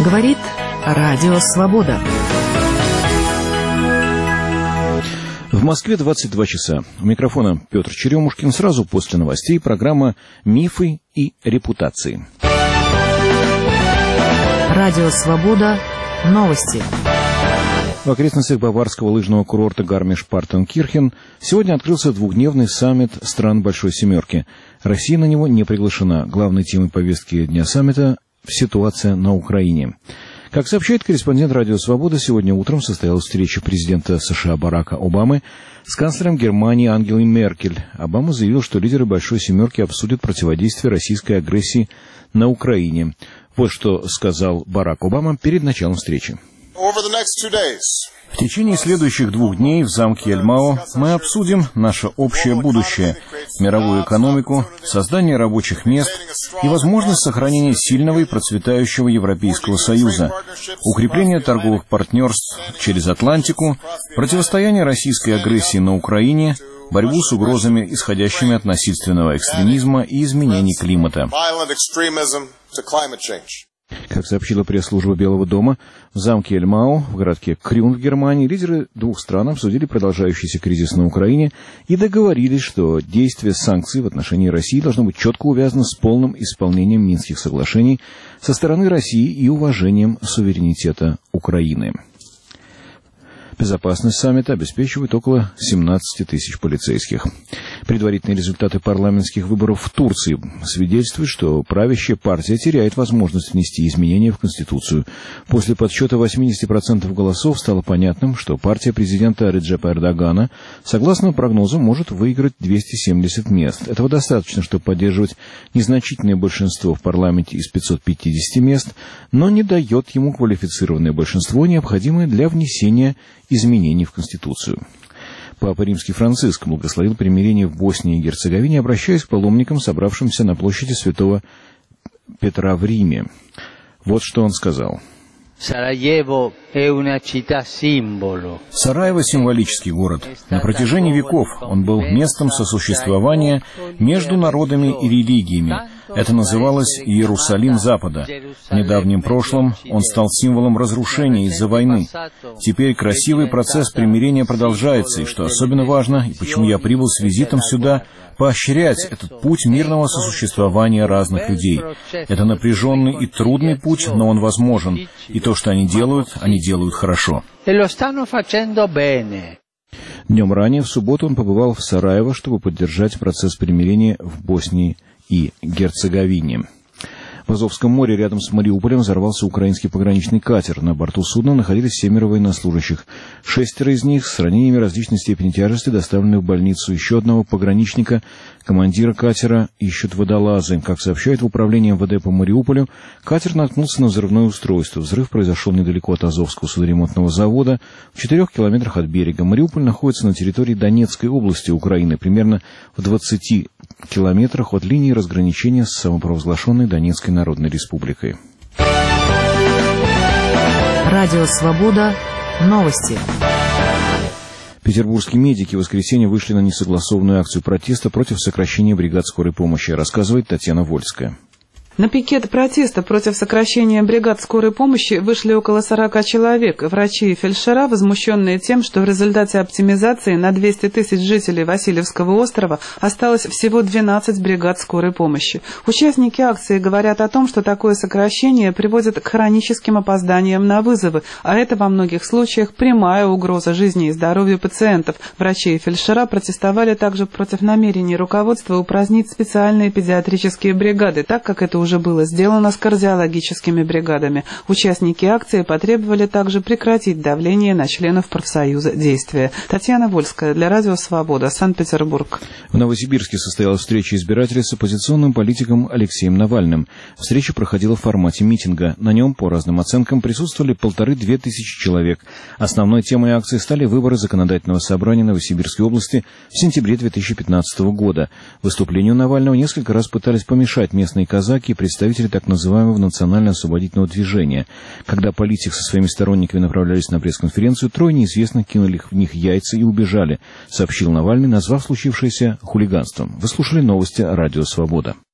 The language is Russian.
Говорит Радио Свобода. В Москве 22 часа. У микрофона Петр Черемушкин. Сразу после новостей программа «Мифы и репутации». Радио Свобода. Новости. В окрестностях баварского лыжного курорта Гармиш-Партенкирхен сегодня открылся двухдневный саммит стран Большой Семерки. Россия на него не приглашена. Главной темой повестки дня саммита – ситуация на Украине. Как сообщает корреспондент «Радио Свобода», сегодня утром состоялась встреча президента США Барака Обамы с канцлером Германии Ангелой Меркель. Обама заявил, что лидеры Большой Семерки обсудят противодействие российской агрессии на Украине. Вот что сказал Барак Обама перед началом встречи. В течение следующих 2 дней в замке Эльмао мы обсудим наше общее будущее, мировую экономику, создание рабочих мест и возможность сохранения сильного и процветающего Европейского Союза, укрепление торговых партнерств через Атлантику, противостояние российской агрессии на Украине, борьбу с угрозами, исходящими от насильственного экстремизма и изменений климата. Как сообщила пресс-служба Белого дома, в замке Эльмао, в городке Крюн в Германии, лидеры 2 стран обсудили продолжающийся кризис на Украине и договорились, что действие санкций в отношении России должно быть четко увязано с полным исполнением Минских соглашений со стороны России и уважением суверенитета Украины. Безопасность саммита обеспечивает около 17 тысяч полицейских. Предварительные результаты парламентских выборов в Турции свидетельствуют, что правящая партия теряет возможность внести изменения в Конституцию. После подсчета 80% голосов стало понятным, что партия президента Реджепа Эрдогана, согласно прогнозам, может выиграть 270 мест. Этого достаточно, чтобы поддерживать незначительное большинство в парламенте из 550 мест, но не дает ему квалифицированное большинство, необходимое для внесения изменений в Конституцию. Папа Римский Франциск благословил примирение в Боснии и Герцеговине, обращаясь к паломникам, собравшимся на площади Святого Петра в Риме. Вот что он сказал. Сараево — символический город. На протяжении веков он был местом сосуществования между народами и религиями. Это называлось Иерусалим Запада. В недавнем прошлом он стал символом разрушения из-за войны. Теперь красивый процесс примирения продолжается, и что особенно важно, и почему я прибыл с визитом сюда, поощрять этот путь мирного сосуществования разных людей. Это напряженный и трудный путь, но он возможен. И то, что они делают хорошо. Днем ранее, в субботу, он побывал в Сараево, чтобы поддержать процесс примирения в Боснии и Герцеговине. В Азовском море рядом с Мариуполем взорвался украинский пограничный катер. На борту судна находились 7 военнослужащих. 6 из них с ранениями различной степени тяжести доставлены в больницу. Еще одного пограничника, командира катера, ищут водолазы. Как сообщают в управлении МВД по Мариуполю, катер наткнулся на взрывное устройство. Взрыв произошел недалеко от Азовского судоремонтного завода, в 4 километрах от берега. Мариуполь находится на территории Донецкой области Украины, примерно в 20 километрах от линии разграничения с самопровозглашенной Донецкой Народной Республикой. Радио Свобода. Новости. Петербургские медики в воскресенье вышли на несогласованную акцию протеста против сокращения бригад скорой помощи, рассказывает Татьяна Вольская. На пикет протеста против сокращения бригад скорой помощи вышли около 40 человек. Врачи и фельдшера, возмущенные тем, что в результате оптимизации на 200 тысяч жителей Васильевского острова осталось всего 12 бригад скорой помощи. Участники акции говорят о том, что такое сокращение приводит к хроническим опозданиям на вызовы, а это во многих случаях прямая угроза жизни и здоровью пациентов. Врачи и фельдшера протестовали также против намерений руководства упразднить специальные педиатрические бригады, так как это уже было сделано с кардиологическими бригадами. Участники акции потребовали также прекратить давление на членов профсоюза действия. Татьяна Вольская для Радио Свобода, Санкт-Петербург. В Новосибирске состоялась встреча избирателей с оппозиционным политиком Алексеем Навальным. Встреча проходила в формате митинга. На нем, по разным оценкам, присутствовали 1500-2000 человек. Основной темой акции стали выборы Законодательного собрания Новосибирской области в сентябре 2015 года. Выступлению Навального несколько раз пытались помешать местные казаки и представители так называемого национально-освободительного движения. Когда политик со своими сторонниками направлялись на пресс-конференцию, 3 неизвестных кинули в них яйца и убежали, сообщил Навальный, назвав случившееся хулиганством. Вы слушали новости Радио Свобода.